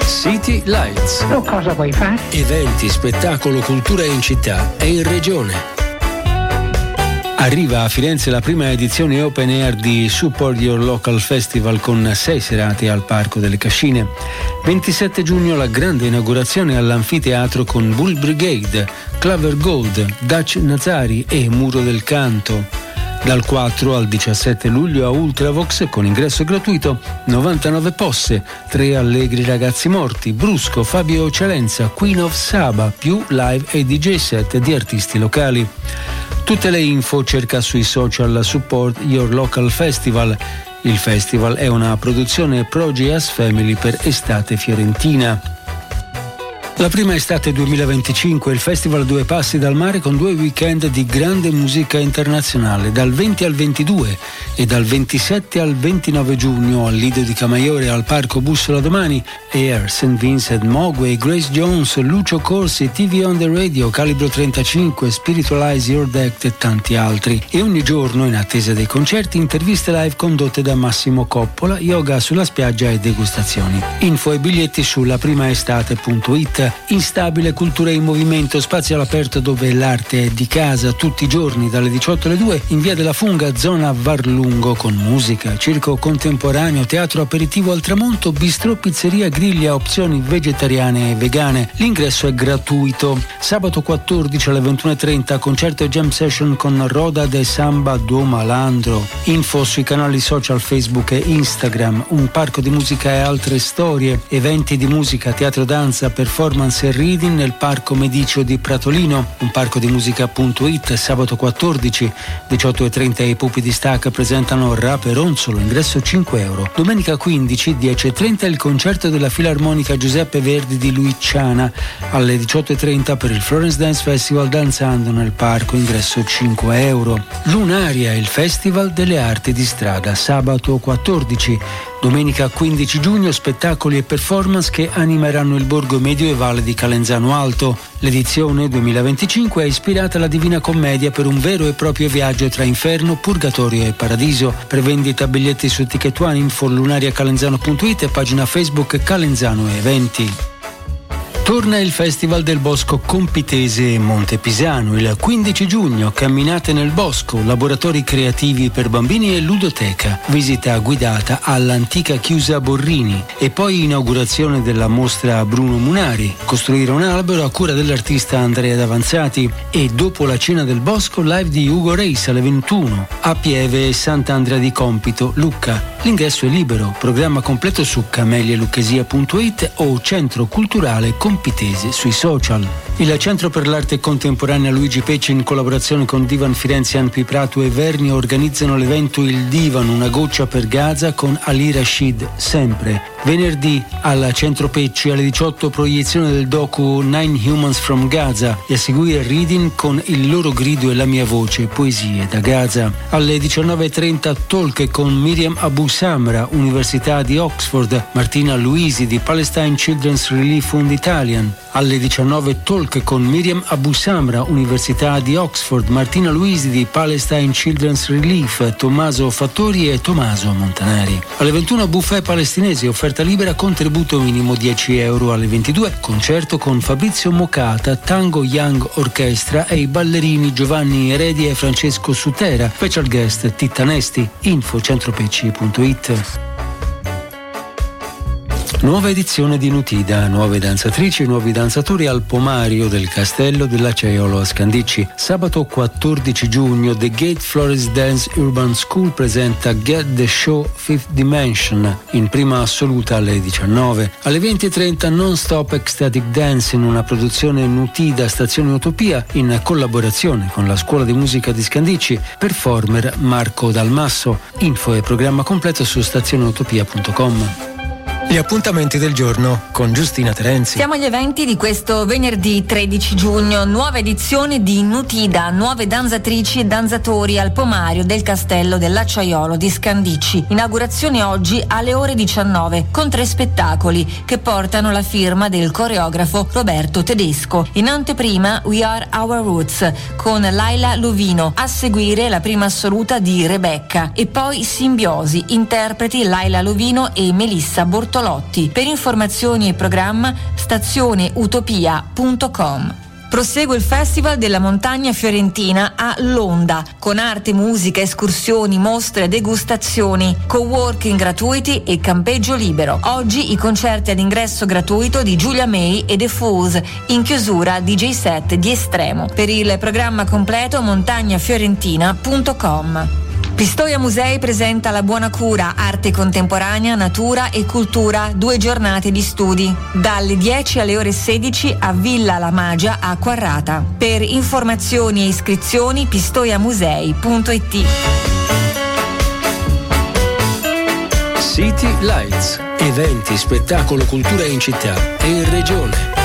City Lights. Tu cosa vuoi fare? Eventi, spettacolo, cultura in città e in regione. Arriva a Firenze la prima edizione open air di Support Your Local Festival con 6 serate al Parco delle Cascine. 27 giugno la grande inaugurazione all'anfiteatro con Bull Brigade, Clover Gold, Dutch Nazari e Muro del Canto. Dal 4 al 17 luglio a Ultravox con ingresso gratuito 99 posse, 3 allegri ragazzi morti, Brusco, Fabio Celenza, Queen of Saba, più live e DJ set di artisti locali. Tutte le info cerca sui social Support Your Local Festival. Il festival è una produzione Progeas Family per Estate Fiorentina. La prima estate 2025, il Festival Due Passi dal Mare con 2 weekend di grande musica internazionale, dal 20 al 22 e dal 27 al 29 giugno al Lido di Camaiore al Parco Bussola Domani, Air, St. Vincent, Mogwai, Grace Jones, Lucio Corsi, TV on the Radio, Calibro 35, Spiritualize Your Deck e tanti altri. E ogni giorno, in attesa dei concerti, interviste live condotte da Massimo Coppola, yoga sulla spiaggia e degustazioni. Info e biglietti sulla primaestate.it. Instabile, cultura in movimento, spazio all'aperto dove l'arte è di casa tutti i giorni dalle 18 alle 2 in via della Funga, zona Varlungo, con musica, circo contemporaneo, teatro aperitivo al tramonto, bistrò, pizzeria, griglia, opzioni vegetariane e vegane. L'ingresso è gratuito. Sabato 14 alle 21:30 concerto e jam session con Roda de Samba do Malandro. Info sui canali social Facebook e Instagram. Un parco di musica e altre storie, eventi di musica, teatro, danza, performance e reading nel Parco Medicio di Pratolino. Un parco di musica.it. Sabato 14 18:30 i Pupi di Stac presentano Raperonzolo, ingresso €5. Domenica 15 10:30 il concerto della Filarmonica Giuseppe Verdi di Luiciana. Alle 18:30 per il Florence Dance Festival Danzando nel Parco, ingresso €5. Lunaria, il Festival delle Arti di Strada, sabato 14. Domenica 15 giugno spettacoli e performance che animeranno il borgo medioevale di Calenzano Alto. L'edizione 2025 è ispirata alla Divina Commedia per un vero e proprio viaggio tra inferno, purgatorio e paradiso. Prevendita biglietti su Ticket One, info lunariacalenzano.it e pagina Facebook Calenzano Eventi. Torna il Festival del Bosco Compitese Montepisano il 15 giugno, camminate nel bosco, laboratori creativi per bambini e ludoteca, visita guidata all'antica chiusa Borrini e poi inaugurazione della mostra Bruno Munari, costruire un albero a cura dell'artista Andrea Davanzati e dopo la cena del bosco live di Ugo Reis alle 21 a Pieve e Sant'Andrea di Compito, Lucca. L'ingresso è libero, programma completo su camelialucchesia.it o Centro Culturale Compitese sui social. Il Centro per l'Arte Contemporanea Luigi Pecci in collaborazione con Divan Firenze, Anpi Prato e Verni organizzano l'evento Il Divan, una goccia per Gaza con Ali Rashid, sempre. Venerdì al Centro Pecci alle 18 proiezione del docu Nine Humans from Gaza e a seguire reading con Il loro grido e la mia voce, poesie da Gaza. Alle 19:30 talk con Miriam Abu Samra, Università di Oxford, Martina Luisi di Palestine Children's Relief Fund Italian. Alle 19 talk con Miriam Abu Samra, Università di Oxford, Martina Luisi di Palestine Children's Relief, Tommaso Fattori e Tommaso Montanari. Alle 21 buffet palestinesi, offerta libera, contributo minimo €10. Alle 22 concerto con Fabrizio Mocata, Tango Young Orchestra e i ballerini Giovanni Eredi e Francesco Sutera, special guest Titta Nesti, info centropecci.it. Nuova edizione di Nutida, nuove danzatrici e nuovi danzatori al Pomario del Castello dell'Aceiolo a Scandicci. Sabato 14 giugno The Gate Flores Dance Urban School presenta Get the Show Fifth Dimension in prima assoluta alle 19. Alle 20:30 Non Stop Ecstatic Dance in una produzione Nutida Stazione Utopia in collaborazione con la Scuola di Musica di Scandicci, performer Marco Dalmasso. Info e programma completo su stazioneutopia.com. Gli appuntamenti del giorno con Giustina Terenzi. Siamo agli eventi di questo venerdì 13 giugno, nuova edizione di Nutida, nuove danzatrici e danzatori al Pomario del Castello dell'Acciaiolo di Scandicci. Inaugurazione oggi alle ore 19 con 3 spettacoli che portano la firma del coreografo Roberto Tedesco. In anteprima We Are Our Roots con Laila Lovino, a seguire la prima assoluta di Rebecca e poi Simbiosi, interpreti Laila Lovino e Melissa Bortolini Bortolotti. Per informazioni e programma stazioneutopia.com. Prosegue il Festival della Montagna Fiorentina a Londra, con arte, musica, escursioni, mostre, degustazioni, coworking gratuiti e campeggio libero. Oggi i concerti ad ingresso gratuito di Giulia May e The Fools, in chiusura DJ set di Estremo. Per il programma completo montagnafiorentina.com. Pistoia Musei presenta La Buona Cura, arte contemporanea, natura e cultura, 2 giornate di studi, dalle 10 alle ore 16 a Villa La Magia a Quarrata. Per informazioni e iscrizioni pistoiamusei.it. City Lights, eventi, spettacolo, cultura in città e in regione.